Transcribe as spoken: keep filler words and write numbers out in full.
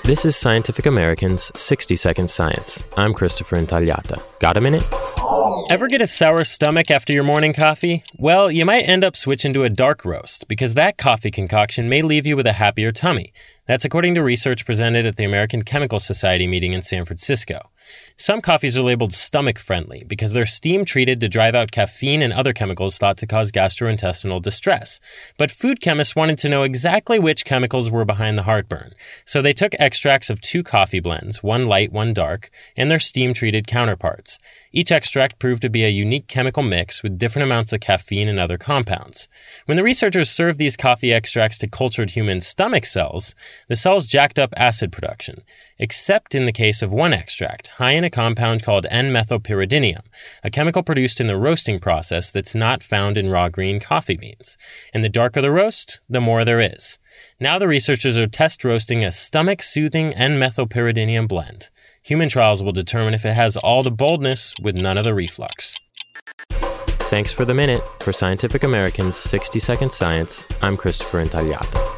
This is Scientific American's sixty second Science. I'm Christopher Intagliata. Got a minute? Ever get a sour stomach after your morning coffee? Well, you might end up switching to a dark roast, because that coffee concoction may leave you with a happier tummy. That's according to research presented at the American Chemical Society meeting in San Francisco. Some coffees are labeled stomach-friendly because they're steam-treated to drive out caffeine and other chemicals thought to cause gastrointestinal distress. But food chemists wanted to know exactly which chemicals were behind the heartburn. So they took extracts of two coffee blends, one light, one dark, and their steam-treated counterparts. Each extract proved to be a unique chemical mix with different amounts of caffeine and other compounds. When the researchers served these coffee extracts to cultured human stomach cells, the cells jacked up acid production, except in the case of one extract, high in a compound called N-methylpyridinium, a chemical produced in the roasting process that's not found in raw green coffee beans. And the darker the roast, the more there is. Now the researchers are test roasting a stomach-soothing N-methylpyridinium blend. Human trials will determine if it has all the boldness with none of the reflux. Thanks for the minute. For Scientific American's sixty second Science, I'm Christopher Intagliata.